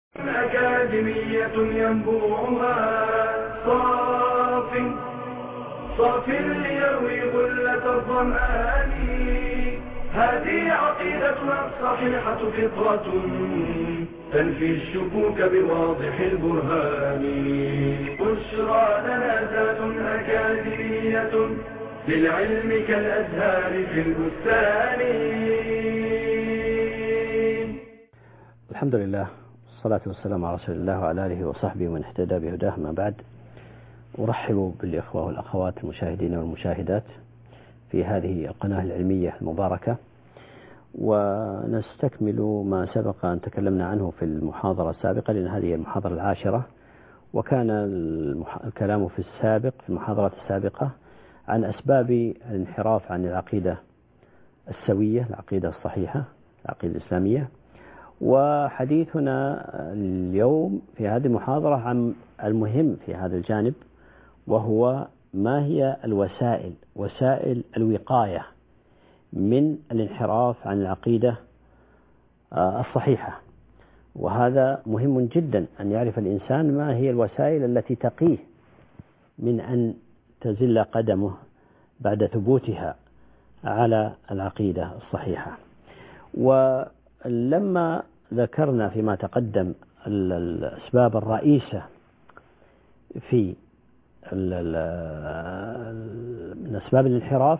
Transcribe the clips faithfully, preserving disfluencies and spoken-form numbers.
أكاديمية ينبوعها صاف صاف ليروي غلة الظمآن. هذه عقيدتنا الصحيحة فطرة تنفي الشكوك بواضح البرهان. بشرى لنا ذات أكاديمية للعلم كالأزهار في البستان. الحمد لله والصلاة والسلام على رسول الله وعلى آله وصحبه ومن اهتدى بهداه. ما بعد، أرحب بالإخوة والأخوات المشاهدين والمشاهدات في هذه القناة العلمية المباركة، ونستكمل ما سبق أن تكلمنا عنه في المحاضرة السابقة، لأن هذه المحاضرة العاشرة، وكان الكلام في السابق في المحاضرة السابقة عن أسباب الانحراف عن العقيدة السوية، العقيدة الصحيحة، العقيدة الإسلامية. وحديثنا اليوم في هذه المحاضرة عن المهم في هذا الجانب، وهو ما هي الوسائل وسائل الوقاية من الانحراف عن العقيدة الصحيحة. وهذا مهم جدا أن يعرف الإنسان ما هي الوسائل التي تقيه من أن تزل قدمه بعد ثبوتها على العقيدة الصحيحة. ولما ذكرنا فيما تقدم الأسباب الرئيسة في من أسباب الانحراف،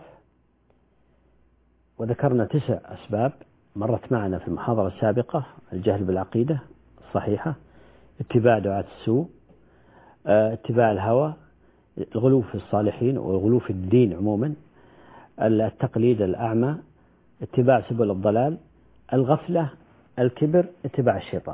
وذكرنا تسع أسباب مرت معنا في المحاضرة السابقة: الجهل بالعقيدة الصحيحة، اتباع دعاة السوء، اتباع الهوى، الغلو في الصالحين والغلو في الدين عموما، التقليد الأعمى، اتباع سبل الضلال، الغفلة، الكبر، اتباع الشيطان.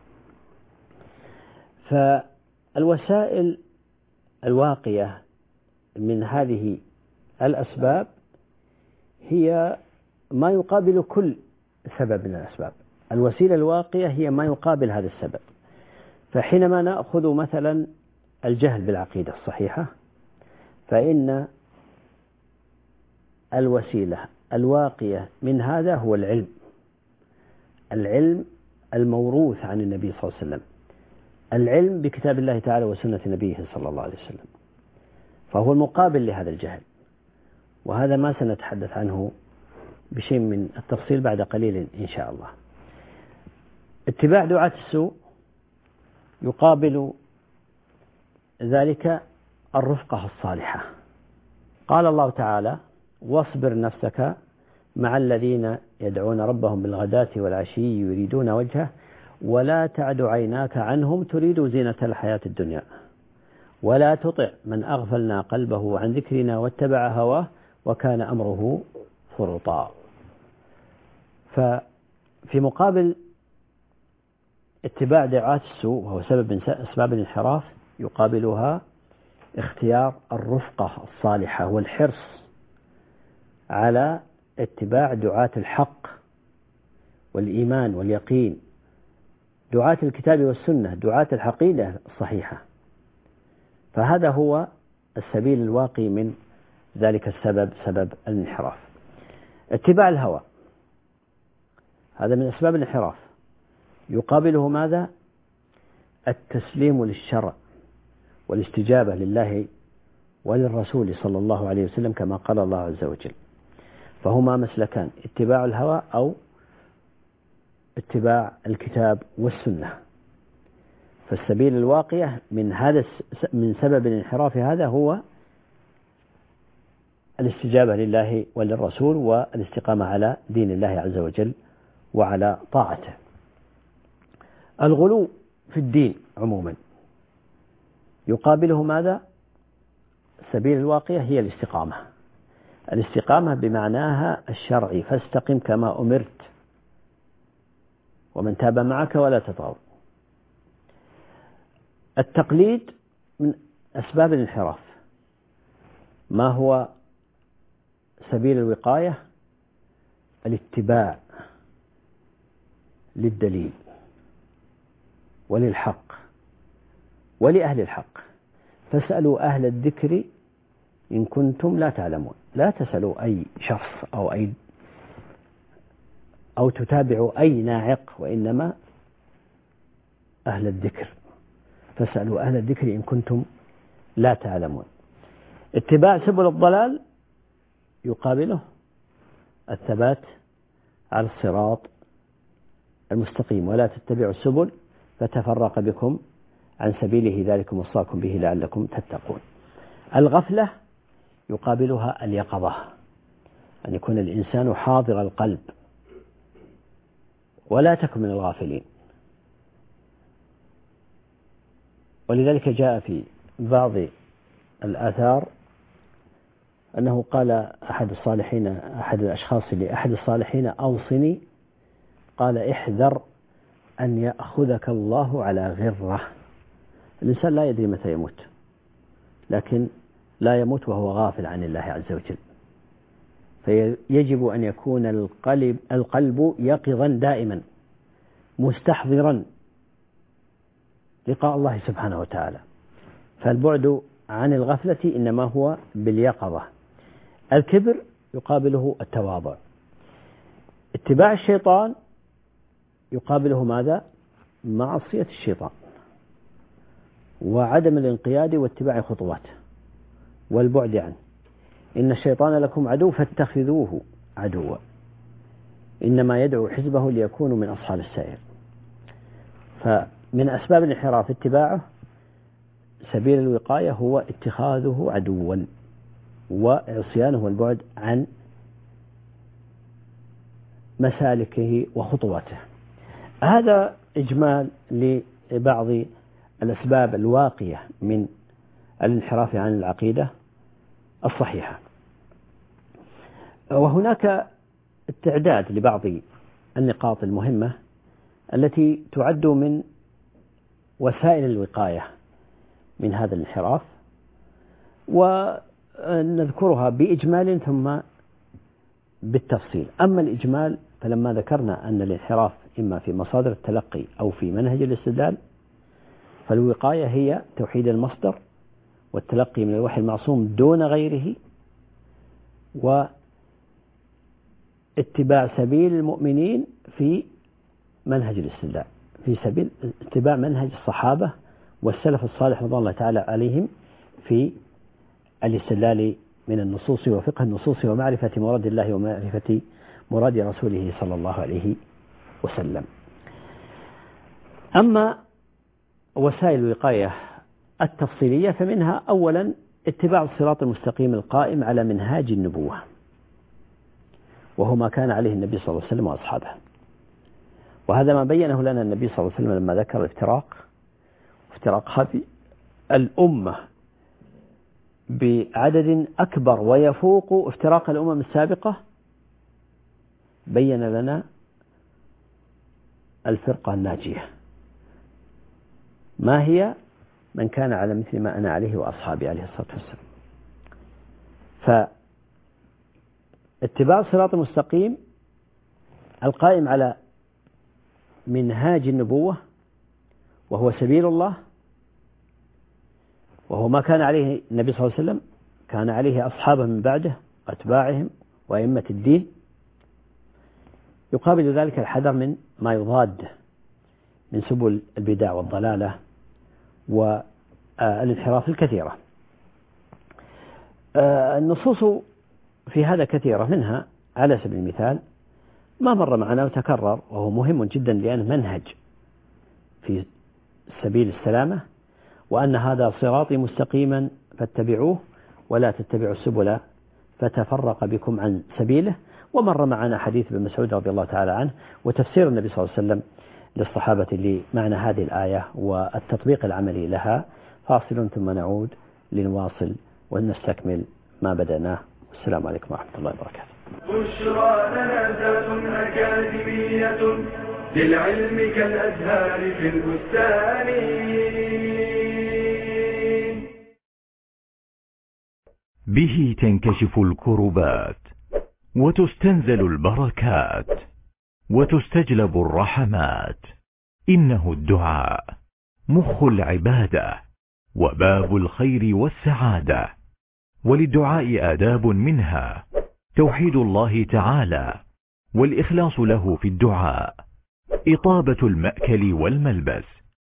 فالوسائل الواقية من هذه الأسباب هي ما يقابل كل سبب من الأسباب. الوسيلة الواقية هي ما يقابل هذا السبب. فحينما نأخذ مثلا الجهل بالعقيدة الصحيحة، فإن الوسيلة الواقية من هذا هو العلم، العلم الموروث عن النبي صلى الله عليه وسلم، العلم بكتاب الله تعالى وسنة نبيه صلى الله عليه وسلم، فهو المقابل لهذا الجهل. وهذا ما سنتحدث عنه بشيء من التفصيل بعد قليل إن شاء الله. اتباع دعاة السوء يقابل ذلك الرفقة الصالحة. قال الله تعالى: واصبر نفسك مع الذين يدعون ربهم بالغداة والعشي يريدون وجهه ولا تعد عيناك عنهم تريد زينة الحياة الدنيا ولا تطع من أغفلنا قلبه عن ذكرنا واتبع هواه وكان أمره فرطا. ففي مقابل اتباع دعاة السوء، وهو سبب من أسباب الانحراف، يقابلها اختيار الرفقة الصالحة والحرص على اتباع دعاة الحق والإيمان واليقين، دعاة الكتاب والسنة، دعاة العقيدة الصحيحة. فهذا هو السبيل الواقي من ذلك السبب، سبب الانحراف. اتباع الهوى هذا من أسباب الانحراف، يقابله ماذا؟ التسليم للشرع والاستجابة لله وللرسول صلى الله عليه وسلم كما قال الله عز وجل. فهما مسلكان: اتباع الهوى أو اتباع الكتاب والسنة. فالسبيل الواقية من هذا من سبب الانحراف هذا هو الاستجابة لله وللرسول والاستقامة على دين الله عز وجل وعلى طاعته. الغلو في الدين عموما يقابله ماذا؟ السبيل الواقية هي الاستقامة، الاستقامة بمعناها الشرعي: فاستقم كما أمرت ومن تاب معك ولا تطغوا. التقليد من أسباب الانحراف. ما هو سبيل الوقاية؟ الاتباع للدليل وللحق ولأهل الحق. فاسألوا أهل الذكر إن كنتم لا تعلمون. لا تسألوا أي شخص أو أي أو تتابعوا أي ناعق، وإنما أهل الذكر، فاسألوا أهل الذكر إن كنتم لا تعلمون. اتباع سبل الضلال يقابله الثبات على الصراط المستقيم، ولا تتبعوا السبل فتفرق بكم عن سبيله ذلكم وصاكم به لعلكم تتقون. الغفلة يقابلها اليقظة، أن يكون الإنسان حاضر القلب، ولا تكن من الغافلين. ولذلك جاء في بعض الآثار أنه قال أحد الصالحين أحد الأشخاص لأحد الصالحين أوصني، قال احذر أن يأخذك الله على غرة. الإنسان لا يدري متى يموت، لكن لا يموت وهو غافل عن الله عز وجل، فيجب أن يكون القلب, القلب يقظا دائما مستحضرا لقاء الله سبحانه وتعالى. فالبعد عن الغفلة إنما هو باليقظة. الكبر يقابله التواضع. اتباع الشيطان يقابله ماذا؟ معصية الشيطان وعدم الانقياد واتباع خطواته والبعد عنه. إن الشيطان لكم عدو فاتخذوه عدوا، إنما يدعو حزبه ليكونوا من أصحاب السعير. فمن أسباب الانحراف اتباعه. سبيل الوقاية هو اتخاذه عدوا وعصيانه والبعد عن مسالكه وخطواته. هذا إجمال لبعض الأسباب الواقية من الانحراف عن العقيدة الصحيحة. وهناك التعداد لبعض النقاط المهمة التي تعد من وسائل الوقاية من هذا الانحراف، ونذكرها بإجمال ثم بالتفصيل. أما الإجمال فلما ذكرنا أن الانحراف إما في مصادر التلقي أو في منهج الاستدلال، فالوقاية هي توحيد المصدر والتلقي من الوحي المعصوم دون غيره، واتباع سبيل المؤمنين في منهج الاستدلال، في سبيل اتباع منهج الصحابة والسلف الصالح رضي الله تعالى عليهم في الاستدلال من النصوص وفقه النصوص ومعرفة مراد الله ومعرفة مراد رسوله صلى الله عليه وسلم. أما وسائل الوقاية التفصيلية فمنها أولا اتباع الصراط المستقيم القائم على منهاج النبوة، وهو ما كان عليه النبي صلى الله عليه وسلم وأصحابه. وهذا ما بينه لنا النبي صلى الله عليه وسلم لما ذكر الافتراق افتراق هذه الأمة بعدد أكبر ويفوق افتراق الأمم السابقة. بين لنا الفرقة الناجية ما هي؟ من كان على مثل ما أنا عليه وأصحابي عليه الصلاة والسلام. فاتباع الصراط المستقيم القائم على منهاج النبوة وهو سبيل الله، وهو ما كان عليه النبي صلى الله عليه وسلم، كان عليه أصحابه من بعده وأتباعهم وأئمة الدين. يقابل ذلك الحذر من ما يضاد من سبل البدع والضلالة والانحراف الكثيرة. النصوص في هذا كثيرة، منها على سبيل المثال ما مر معنا وتكرر وهو مهم جدا لأنه منهج في سبيل السلامة، وأن هذا صراطي مستقيما فاتبعوه ولا تتبعوا السبل فتفرق بكم عن سبيله. ومر معنا حديث ابن مسعود رضي الله تعالى عنه وتفسير النبي صلى الله عليه وسلم للصحابة لمعنى هذه الآية والتطبيق العملي لها. فاصل ثم نعود لنواصل ونستكمل ما بدأناه. والسلام عليكم ورحمة الله وبركاته. بشرى لنا ذات أكاديمية للعلم كالأزهار في البستان. به تنكشف الكربات وتستنزل البركات وتستجلب الرحمات. إنه الدعاء مخ العبادة وباب الخير والسعادة. وللدعاء آداب، منها توحيد الله تعالى والإخلاص له في الدعاء، إطابة المأكل والملبس،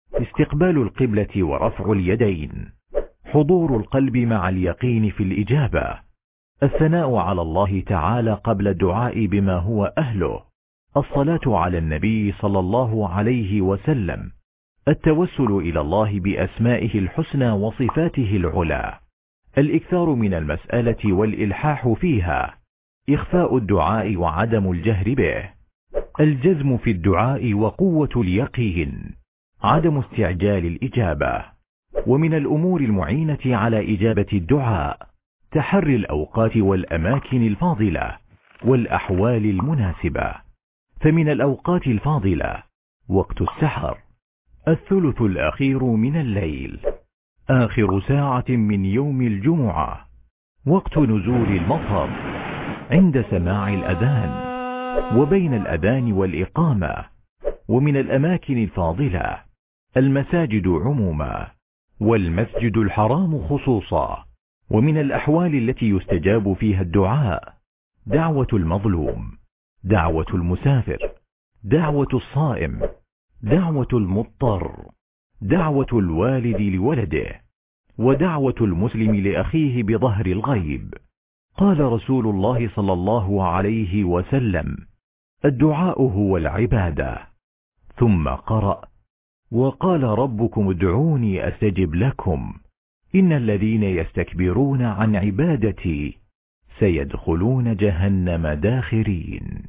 استقبال القبلة ورفع اليدين، حضور القلب مع اليقين في الإجابة، الثناء على الله تعالى قبل الدعاء بما هو أهله، الصلاة على النبي صلى الله عليه وسلم، التوسل إلى الله بأسمائه الحسنى وصفاته العلى، الإكثار من المسألة والإلحاح فيها، إخفاء الدعاء وعدم الجهر به، الجزم في الدعاء وقوة اليقين، عدم استعجال الإجابة. ومن الأمور المعينة على إجابة الدعاء تحري الأوقات والأماكن الفاضلة والأحوال المناسبة، فمن الأوقات الفاضلة وقت السحر، الثلث الأخير من الليل، آخر ساعة من يوم الجمعة، وقت نزول المطر، عند سماع الأذان، وبين الأذان والإقامة. ومن الأماكن الفاضلة المساجد عموما، والمسجد الحرام خصوصا. ومن الأحوال التي يستجاب فيها الدعاء دعوة المظلوم، دعوة المسافر، دعوة الصائم، دعوة المضطر، دعوة الوالد لولده، ودعوة المسلم لأخيه بظهر الغيب. قال رسول الله صلى الله عليه وسلم: الدعاء هو العبادة. ثم قرأ: وقال ربكم ادعوني أستجب لكم إن الذين يستكبرون عن عبادتي سيدخلون جهنم داخرين.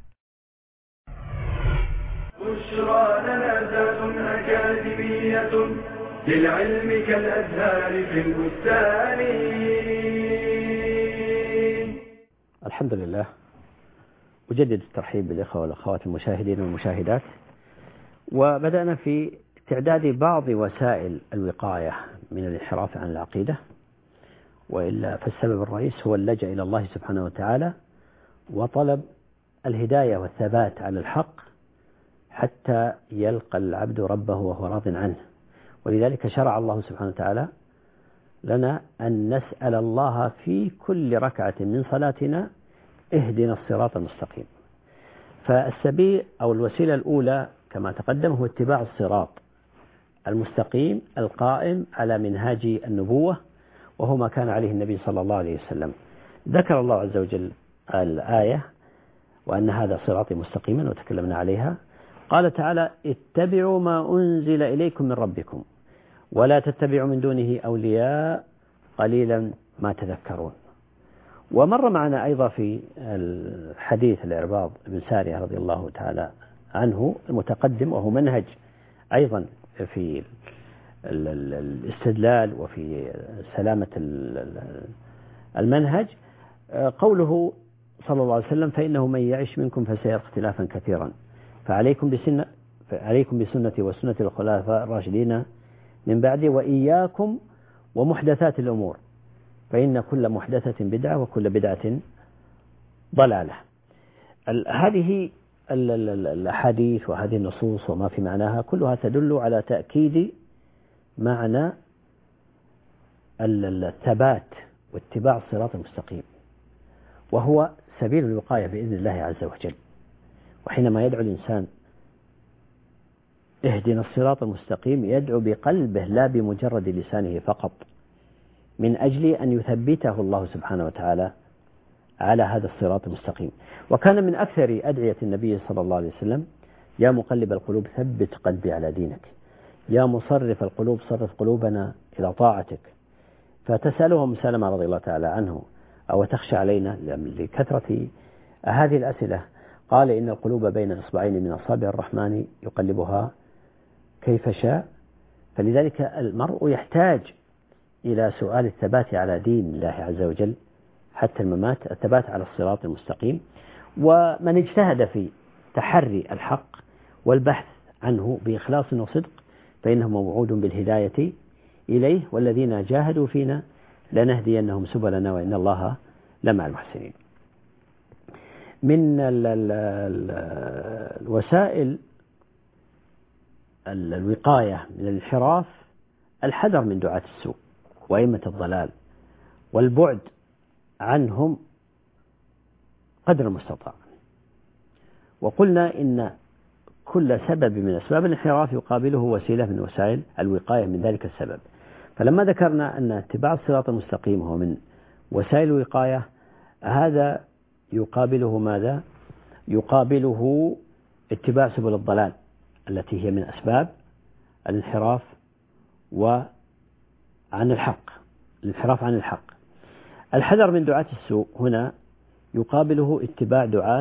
بشرى لنا ذات أكاديمية للعلم كالأزهار في البستان. الحمد لله، أجدد الترحيب بالإخوة والأخوات المشاهدين والمشاهدات. وبدأنا في تعداد بعض وسائل الوقاية من الانحراف عن العقيدة، وإلا فالسبب الرئيس هو اللجأ إلى الله سبحانه وتعالى وطلب الهداية والثبات على الحق حتى يلقى العبد ربه وهو راض عنه. ولذلك شرع الله سبحانه وتعالى لنا أن نسأل الله في كل ركعة من صلاتنا اهدنا الصراط المستقيم. فالسبيل أو الوسيلة الأولى كما تقدم هو اتباع الصراط المستقيم القائم على منهاج النبوة، وهو ما كان عليه النبي صلى الله عليه وسلم. ذكر الله عز وجل الآية وأن هذا صراطي مستقيما وتكلمنا عليها. قال تعالى: اتبعوا ما أنزل إليكم من ربكم ولا تتبعوا من دونه أولياء قليلا ما تذكرون. ومر معنا أيضا في الحديث العرباض بن سارية رضي الله تعالى عنه المتقدم، وهو منهج أيضا في الاستدلال وفي سلامة المنهج، قوله صلى الله عليه وسلم: فإنه من يعش منكم فسيرى اختلافا كثيرا فعليكم بسنة فعليكم بسنتي وسنة الخلفاء الراشدين من بعدي وإياكم ومحدثات الأمور فإن كل محدثة بدعة وكل بدعة ضلالة. هذه الأحاديث وهذه النصوص وما في معناها كلها تدل على تأكيد معنى الثبات واتباع الصراط المستقيم، وهو سبيل الوقاية بإذن الله عز وجل. وحينما يدعو الإنسان اهدنا الصراط المستقيم يدعو بقلبه لا بمجرد لسانه فقط، من أجل أن يثبته الله سبحانه وتعالى على هذا الصراط المستقيم. وكان من أكثر أدعية النبي صلى الله عليه وسلم: يا مقلب القلوب ثبت قلبي على دينك، يا مصرف القلوب صرف قلوبنا إلى طاعتك. فتسأله أم سلمة رضي الله تعالى عنه: أو تخشى علينا لكثرة هذه الأسئلة؟ قال: إن القلوب بين إصبعين من أصابع الرحمن يقلبها كيف شاء. فلذلك المرء يحتاج إلى سؤال الثبات على دين الله عز وجل حتى الممات، الثبات على الصراط المستقيم. ومن اجتهد في تحري الحق والبحث عنه بإخلاص وصدق فإنه موعود بالهداية إليه، والذين جاهدوا فينا لنهدينهم سبلنا وإن الله لمع المحسنين. من الوسائل الوقاية من الانحراف الحذر من دعاة السوء وأئمة الضلال والبعد عنهم قدر المستطاع. وقلنا إن كل سبب من أسباب الانحراف يقابله وسيلة من وسائل الوقاية من ذلك السبب. فلما ذكرنا أن اتباع الصراط المستقيم هو من وسائل الوقاية، هذا يقابله ماذا؟ يقابله اتباع سبل الضلال التي هي من أسباب الانحراف وعن الحق، الانحراف عن الحق. الحذر من دعاة السوء هنا يقابله اتباع دعاة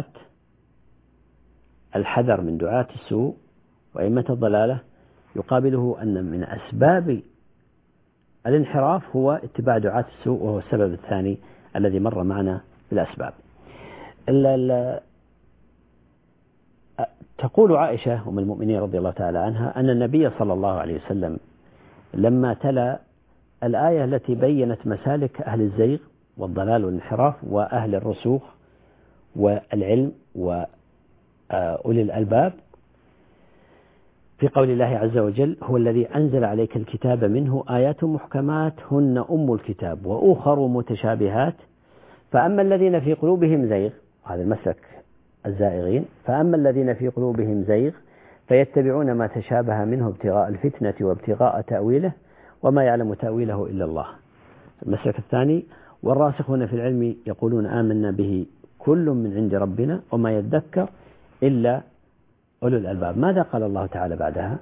الحذر من دعاة السوء وأئمة الضلالة، يقابله أن من أسباب الانحراف هو اتباع دعاة السوء، وهو السبب الثاني الذي مر معنا بالأسباب. تقول عائشة أم المؤمنين رضي الله تعالى عنها أن النبي صلى الله عليه وسلم لما تلا الآية التي بينت مسالك أهل الزيغ والضلال والانحراف وأهل الرسوخ والعلم وأولي الألباب، في قول الله عز وجل: هو الذي أنزل عليك الكتاب منه آيات محكمات هن أم الكتاب وأخر متشابهات فأما الذين في قلوبهم زيغ، هذا المسلك الزائغين، فأما الذين في قلوبهم زيغ فيتبعون ما تشابه منه ابتغاء الفتنة وابتغاء تأويله وما يعلم تأويله إلا الله. المسلك الثاني: والراسخون في العلم يقولون آمنا به كل من عند ربنا وما يذكر إلا أولو الألباب. ماذا قال الله تعالى بعدها؟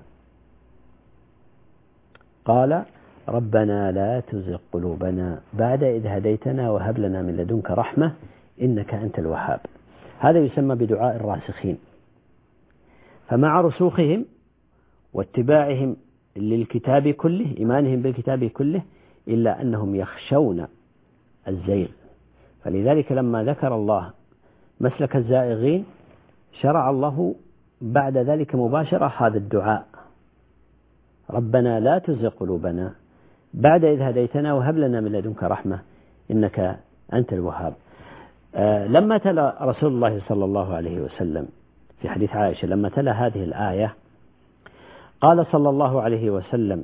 قال: ربنا لا تزغ قلوبنا بعد إذ هديتنا وهب لنا من لدنك رحمة إنك أنت الوهاب. هذا يسمى بدعاء الراسخين. فمع رسوخهم واتباعهم للكتاب كله، إيمانهم بالكتاب كله، إلا أنهم يخشون الزيغ. فلذلك لما ذكر الله مسلك الزائغين شرع الله بعد ذلك مباشرة هذا الدعاء: ربنا لا تزغ قلوبنا بعد إذ هديتنا وهب لنا من لدنك رحمة إنك أنت الوهاب. آه لما تلا رسول الله صلى الله عليه وسلم في حديث عائشة، لما تلا هذه الآية قال صلى الله عليه وسلم: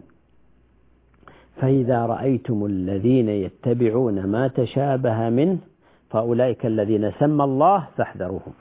فإذا رأيتم الذين يتبعون ما تشابه منه فأولئك الذين سمى الله فاحذروهم.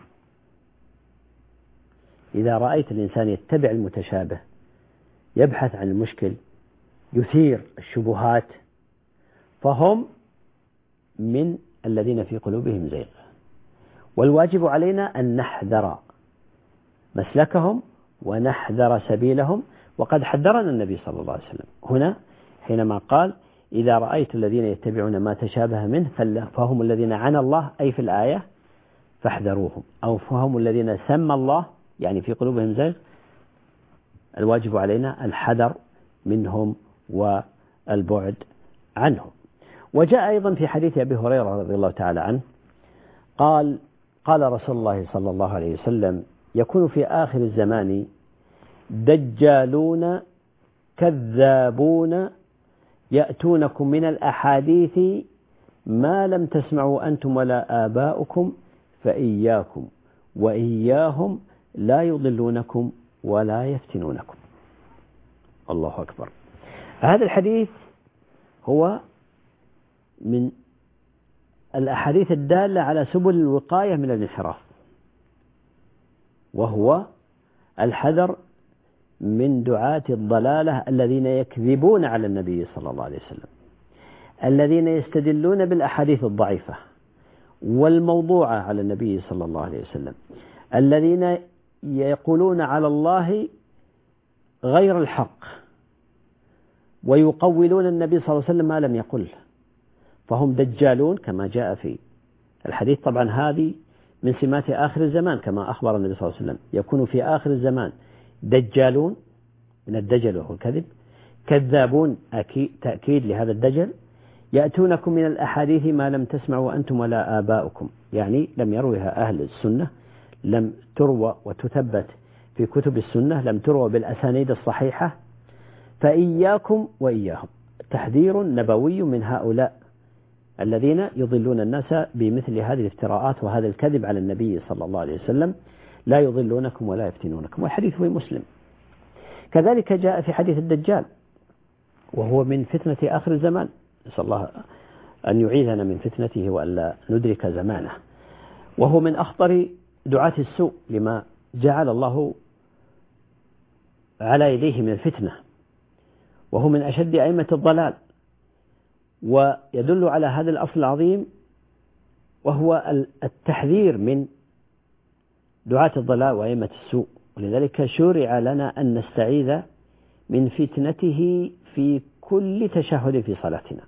إذا رأيت الإنسان يتبع المتشابه، يبحث عن المشكل، يثير الشبهات، فهم من الذين في قلوبهم زيغ. والواجب علينا أن نحذر مسلكهم ونحذر سبيلهم، وقد حذرنا النبي صلى الله عليه وسلم هنا حينما قال: إذا رأيت الذين يتبعون ما تشابه منه فهم الذين عنى الله، أي في الآية فاحذروهم، أو فهم الذين سمى الله يعني في قلوبهم زيغ. الواجب علينا الحذر منهم والبعد عنهم. وجاء أيضا في حديث أبي هريرة رضي الله تعالى عنه قال: قال رسول الله صلى الله عليه وسلم: يكون في آخر الزمان دجالون كذابون يأتونكم من الأحاديث ما لم تسمعوا أنتم ولا آباؤكم فإياكم وإياهم لا يضلونكم ولا يفتنونكم. الله أكبر. هذا الحديث هو من الأحاديث الدالة على سبل الوقاية من الانحراف، وهو الحذر من دعاة الضلالة الذين يكذبون على النبي صلى الله عليه وسلم، الذين يستدلون بالأحاديث الضعيفة والموضوعة على النبي صلى الله عليه وسلم، الذين يقولون على الله غير الحق ويقولون النبي صلى الله عليه وسلم ما لم يقل، فهم دجالون كما جاء في الحديث. طبعا هذه من سمات آخر الزمان كما أخبر النبي صلى الله عليه وسلم: يكون في آخر الزمان دجالون، من الدجل وهو الكذب، كذابون تأكيد لهذا الدجل، يأتونكم من الأحاديث ما لم تسمعوا أنتم ولا آباؤكم، يعني لم يروها أهل السنة، لم تروى وتثبت في كتب السنة، لم تروى بالأسانيد الصحيحة، فإياكم وإياهم. تحذير نبوي من هؤلاء الذين يضلون الناس بمثل هذه الافتراءات وهذا الكذب على النبي صلى الله عليه وسلم: لا يضلونكم ولا يفتنونكم. والحديث في مسلم. كذلك جاء في حديث الدجال، وهو من فتنة آخر الزمان، نسأل الله أن يعيذنا من فتنته وألا ندرك زمانه، وهو من أخطر دعاة السوء، لما جعل الله على يديه من الفتنة، وهو من أشد أئمة الضلال. ويدل على هذا الأصل العظيم وهو التحذير من دعاة الضلال وأئمة السوء. ولذلك شرع لنا أن نستعيذ من فتنته في كل تشهد في صلاتنا.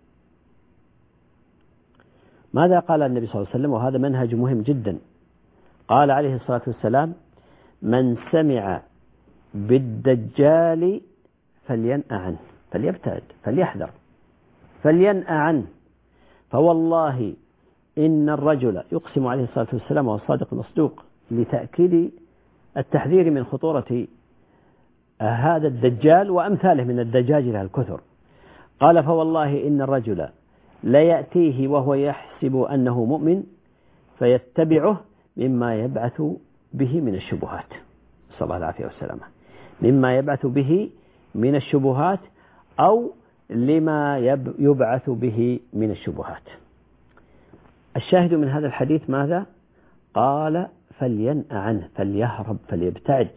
ماذا قال النبي صلى الله عليه وسلم؟ وهذا منهج مهم جدا. قال عليه الصلاة والسلام: من سمع بالدجال فلينأ عنه، فليبتعد، فليحذر، فلينأ عنه. فوالله إن الرجل يقسم عليه الصلاة والسلام وهو الصادق المصدوق لتأكيد التحذير من خطورة هذا الدجال وأمثاله من الدجاجلة الكثر. قال: فوالله إن الرجل لا يأتيه وهو يحسب أنه مؤمن فيتبعه مما يبعث به من الشبهات، صلى الله العافية والسلامة، مما يبعث به من الشبهات أو لما يبعث به من الشبهات. الشاهد من هذا الحديث ماذا؟ قال: فلينأ عنه، فليهرب، فليبتعد.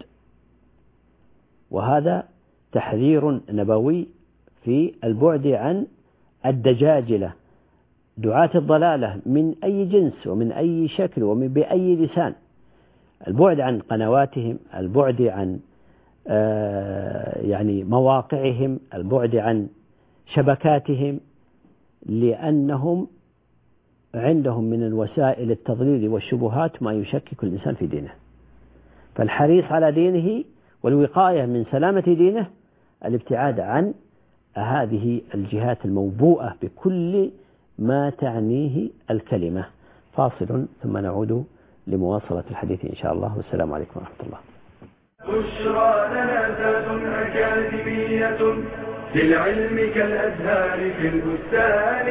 وهذا تحذير نبوي في البعد عن الدجاجلة دعاة الضلالة من أي جنس ومن أي شكل ومن بأي لسان، البعد عن قنواتهم، البعد عن آه يعني مواقعهم، البعد عن شبكاتهم، لأنهم عندهم من الوسائل التضليل والشبهات ما يشكك الإنسان في دينه. فالحريص على دينه والوقاية من سلامة دينه الابتعاد عن هذه الجهات الموبوءة بكل ما تعنيه الكلمة. فاصل ثم نعود لمواصلة الحديث إن شاء الله، والسلام عليكم ورحمة الله. بشرى لنا ذات أكاديمية للعلم كالأزهار في البستان.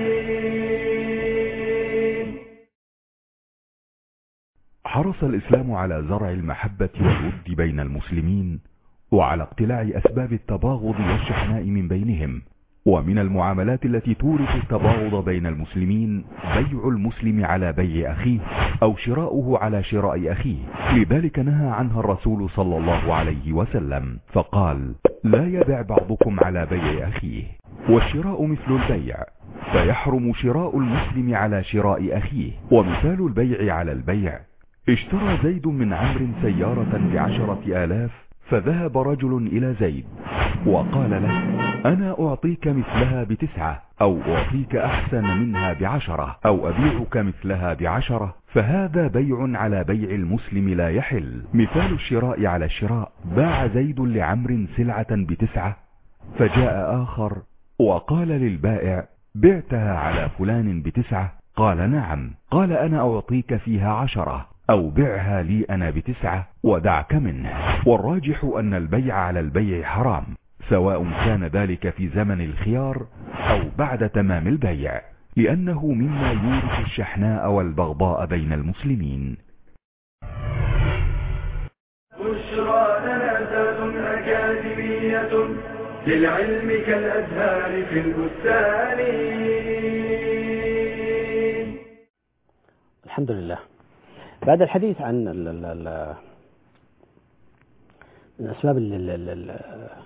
حرص الإسلام على زرع المحبة والود بين المسلمين، وعلى اقتلاع أسباب التباغض والشحناء من بينهم. ومن المعاملات التي تورث التباغض بين المسلمين بيع المسلم على بيع أخيه أو شراؤه على شراء أخيه. لذلك نهى عنها الرسول صلى الله عليه وسلم فقال: لا يبع بعضكم على بيع أخيه. والشراء مثل البيع، فيحرم شراء المسلم على شراء أخيه. ومثال البيع على البيع: اشترى زيد من عمرو سيارة بعشرة آلاف، فذهب رجل إلى زيد وقال له: أنا أعطيك مثلها بتسعة، أو أعطيك أحسن منها بعشرة، أو أبيعك مثلها بعشرة، فهذا بيع على بيع المسلم لا يحل. مثال الشراء على الشراء: باع زيد لعمر سلعة بتسعة، فجاء آخر وقال للبائع: بعتها على فلان بتسعة؟ قال: نعم. قال: أنا أعطيك فيها عشرة، أو بعها لي أنا بتسعة ودعك منه. والراجح أن البيع على البيع حرام، سواء كان ذلك في زمن الخيار أو بعد تمام البيع، لأنه مما يورث الشحناء والبغضاء بين المسلمين. بشرى لنا ذات أكاديمية للعلم كالأزهار في البستان. الحمد لله. بعد الحديث عن ال ال ال من أسباب ال ال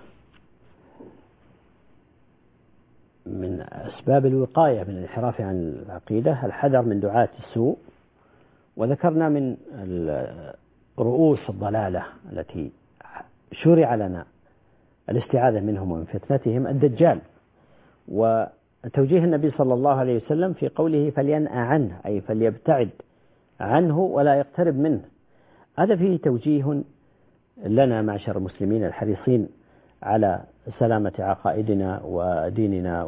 من أسباب الوقاية من الانحراف عن العقيدة الحذر من دعاة السوء، وذكرنا من رؤوس الضلالة التي شرع لنا الاستعاذة منهم ومن فتنتهم الدجال، وتوجيه النبي صلى الله عليه وسلم في قوله: فلينأ عنه، أي فليبتعد عنه ولا يقترب منه. هذا فيه توجيه لنا معشر المسلمين الحريصين على سلامة عقائدنا وديننا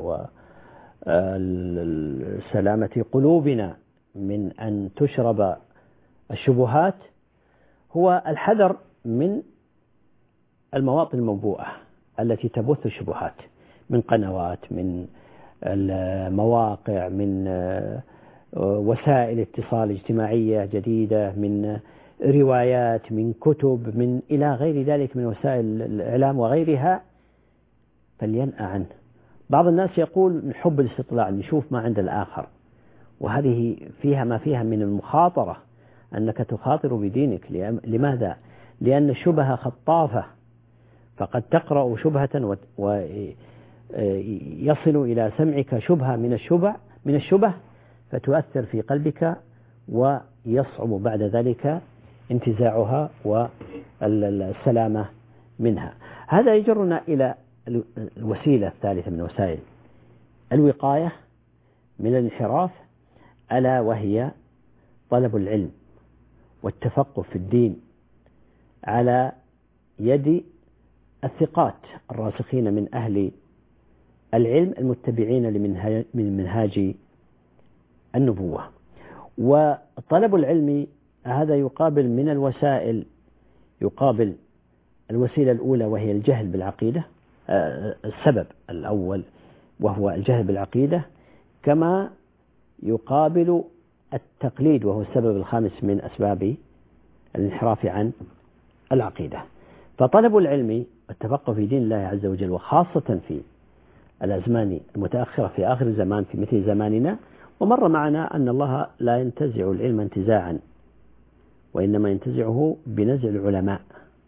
وسلامة قلوبنا من أن تشرب الشبهات، هو الحذر من المواطن الموبوءة التي تبث الشبهات من قنوات، من المواقع، من وسائل اتصال اجتماعية جديدة، من روايات، من كتب، من إلى غير ذلك من وسائل الإعلام وغيرها. فلينأ عنه. بعض الناس يقول من حب الاستطلاع، نشوف ما عند الآخر، وهذه فيها ما فيها من المخاطرة، أنك تخاطر بدينك. لماذا؟ لأن الشبهة خطافة فقد تقرأ شبهة ويصل إلى سمعك شبهة من الشبع من الشبه فتؤثر في قلبك ويصعب بعد ذلك انتزاعها والسلامة منها. هذا يجرنا إلى الوسيلة الثالثة من وسائل الوقاية من الانحراف، ألا وهي طلب العلم والتفقه في الدين على يد الثقات الراسخين من أهل العلم المتبعين من منهاج النبوة. وطلب العلم هذا يقابل من الوسائل يقابل الوسيلة الأولى وهي الجهل بالعقيدة، السبب الأول وهو الجهل بالعقيدة، كما يقابل التقليد وهو السبب الخامس من أسباب الانحراف عن العقيدة. فطلب العلم والتفقه في دين الله عز وجل، وخاصة في الأزمان المتأخرة في آخر الزمان في مثل زماننا، ومر معنا أن الله لا ينتزع العلم انتزاعا، وإنما ينتزعه بنزع العلماء،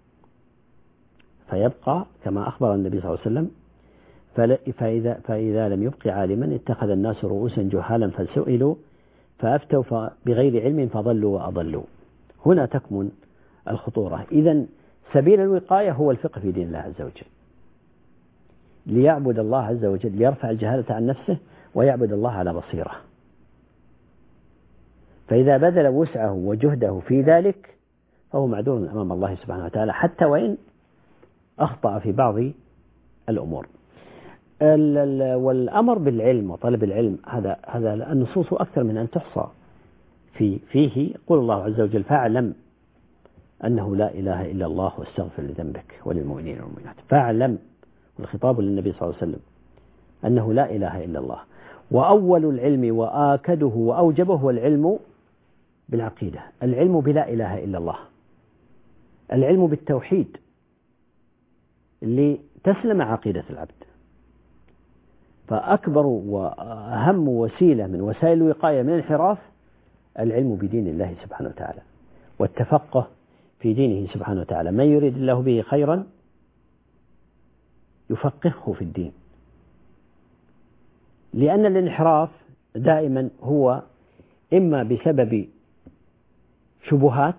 فيبقى كما أخبر النبي صلى الله عليه وسلم: فإذا, فإذا لم يبق عالما اتخذ الناس رؤوسا جهالا فسئلوا فأفتوا بغير علم فضلوا وأضلوا. هنا تكمن الخطورة. إذن سبيل الوقاية هو الفقه في دين الله عز وجل، ليعبد الله عز وجل، ليرفع الجهالة عن نفسه ويعبد الله على بصيرة. فإذا بذل وسعه وجهده في ذلك فهو معذور أمام الله سبحانه وتعالى، حتى وإن أخطأ في بعض الأمور. والأمر بالعلم وطلب العلم هذا هذا النصوص أكثر من أن تحصى في فيه. يقول الله عز وجل: فاعلم أنه لا إله إلا الله واستغفر لذنبك وللمؤمنين والمؤمنات. فاعلم، والخطاب للنبي صلى الله عليه وسلم، أنه لا إله إلا الله. وأول العلم وآكده وأوجبه هو العلم بالعقيدة، العلم بلا إله إلا الله، العلم بالتوحيد اللي تسلم عقيدة العبد. فأكبر وأهم وسيلة من وسائل الوقاية من الانحراف العلم بدين الله سبحانه وتعالى والتفقه في دينه سبحانه وتعالى. من يريد الله به خيرا يفقهه في الدين، لأن الانحراف دائما هو إما بسبب شبهات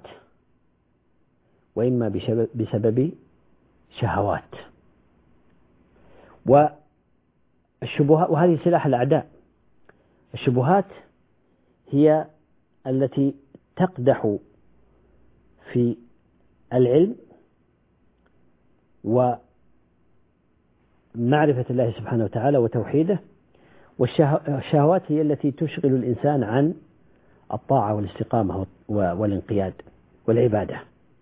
وإما بسبب شهوات. والشبهات، وهذه سلاح الأعداء، الشبهات هي التي تقدح في العلم ومعرفة الله سبحانه وتعالى وتوحيده، والشهوات هي التي تشغل الإنسان عن الطاعة والاستقامة والانقياد والعبادة.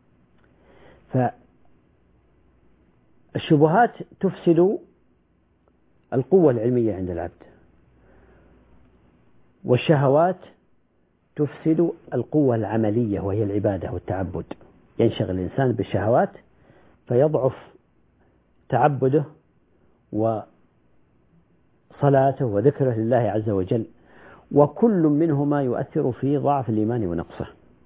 فالشبهات تفسد القوة العلمية عند العبد، والشهوات تفسد القوة العملية وهي العبادة والتعبد. ينشغل الإنسان بالشهوات فيضعف تعبده وصلاته وذكره لله عز وجل، وكل منهما يؤثر في ضعف الإيمان ونقصه.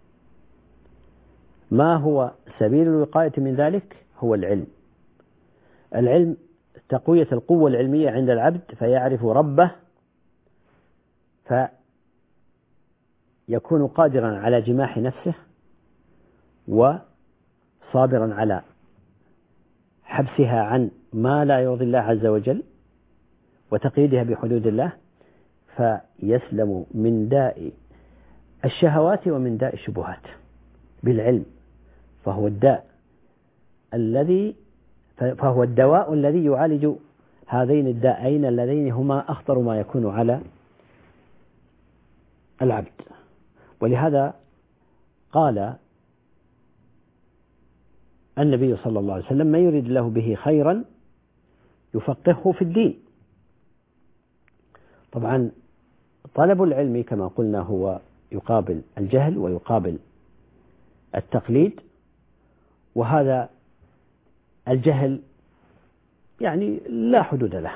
ما هو سبيل الوقاية من ذلك؟ هو العلم. العلم تقوية القوة العلمية عند العبد فيعرف ربه، فيكون قادرا على جماح نفسه وصابرا على حبسها عن ما لا يرضي الله عز وجل وتقييدها بحدود الله، فيسلم من داء الشهوات ومن داء الشبهات بالعلم. فهو الداء الذي فهو الدواء الذي يعالج هذين الداءين اللذين هما أخطر ما يكون على العبد. ولهذا قال النبي صلى الله عليه وسلم: من يريد الله به خيرا يفقهه في الدين. طبعا طلب العلم كما قلنا هو يقابل الجهل ويقابل التقليد، وهذا الجهل يعني لا حدود له،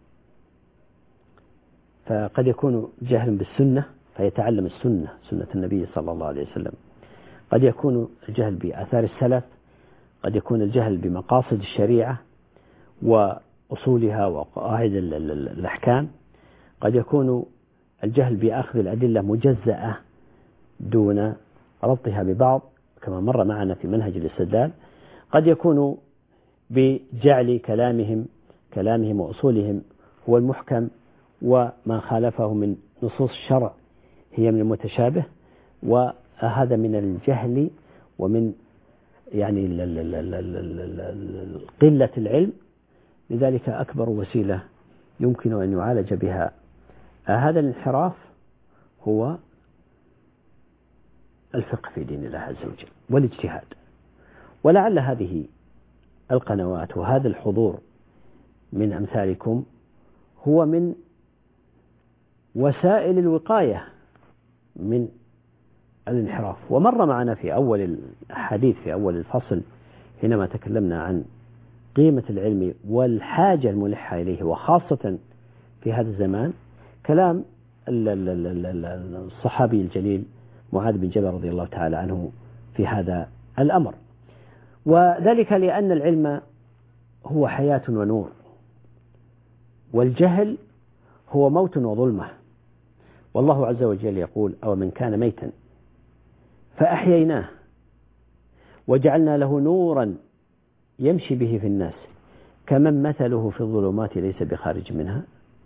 فقد يكون جهل بالسنة فيتعلم السنة، سنة النبي صلى الله عليه وسلم، قد يكون الجهل بآثار السلف، قد يكون الجهل بمقاصد الشريعة وأصولها وقواعد الأحكام، قد يكون الجهل بأخذ الأدلة مجزأة دون ربطها ببعض كما مر معنا في منهج الاستدلال، قد يكون بجعل كلامهم كلامهم وأصولهم هو المحكم، وما خالفه من نصوص الشرع هي من المتشابه، وهذا من الجهل ومن يعني قلة العلم. لذلك أكبر وسيلة يمكن أن يعالج بها هذا الانحراف هو الفقه في دين الله عز وجل والاجتهاد. ولعل هذه القنوات وهذا الحضور من أمثالكم هو من وسائل الوقاية من الانحراف. ومر معنا في أول الحديث في أول الفصل حينما تكلمنا عن قيمة العلم والحاجة الملحة إليه، وخاصة في هذا الزمان، كلام الصحابي الجليل معاذ بن جبل رضي الله تعالى عنه في هذا الأمر. وذلك لأن العلم هو حياة ونور، والجهل هو موت وظلمة. والله عز وجل يقول: أو من كان ميتا فأحييناه وجعلنا له نورا يمشي به في الناس كمن مثله في الظلمات ليس بخارج منها.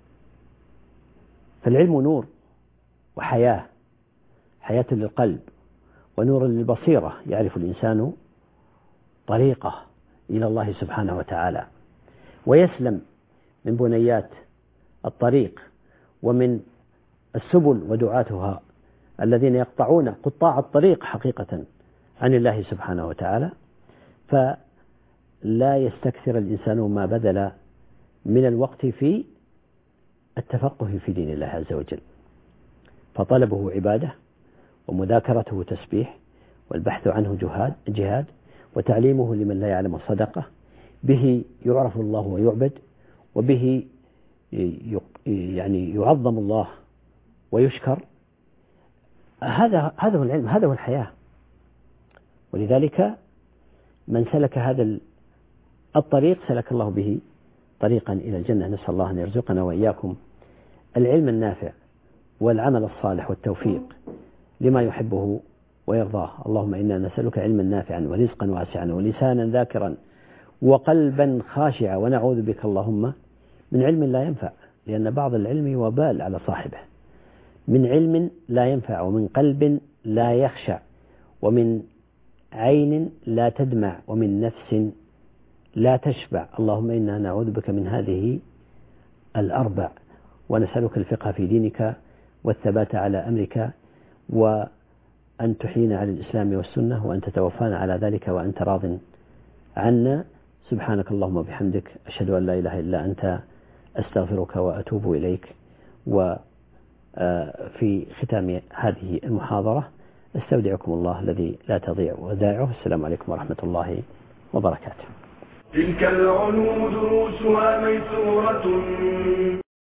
فالعلم نور وحياة، حياة للقلب ونور للبصيرة، يعرف الإنسان طريقه إلى الله سبحانه وتعالى ويسلم من بنيات الطريق ومن السبل ودعاتها الذين يقطعون قطاع الطريق حقيقة عن الله سبحانه وتعالى. فلا يستكثر الإنسان ما بذل من الوقت في التفقه في دين الله عز وجل، فطلبه عبادة، ومذاكرته تسبيح، والبحث عنه جهاد جهاد وتعليمه لمن لا يعلم الصدقة. به يعرف الله ويعبد، وبه يعني يعظم الله ويشكر. هذا هذا هو العلم، هذا هو الحياة. ولذلك من سلك هذا الطريق سلك الله به طريقا إلى الجنة. نسأل الله أن يرزقنا وإياكم العلم النافع والعمل الصالح والتوفيق لما يحبه ويرضاه. اللهم إنا نسألك علما نافعا ورزقا واسعا ولسانا ذاكرا وقلبا خاشعا، ونعوذ بك اللهم من علم لا ينفع، لأن بعض العلم وبال على صاحبه، من علم لا ينفع، ومن قلب لا يخشع، ومن عين لا تدمع، ومن نفس لا تشبع. اللهم إنا نعوذ بك من هذه الأربع، ونسألك الفقه في دينك والثبات على أمرك، وأن تحيينا على الإسلام والسنة، وأن تتوفانا على ذلك وأنت راض عنا. سبحانك اللهم وبحمدك، أشهد أن لا إله إلا أنت، أستغفرك وأتوب إليك. وفي ختام هذه المحاضرة استودعكم الله الذي لا تضيع ودائعه. السلام عليكم ورحمة الله وبركاته. تلك العلوم دروسها ميسورة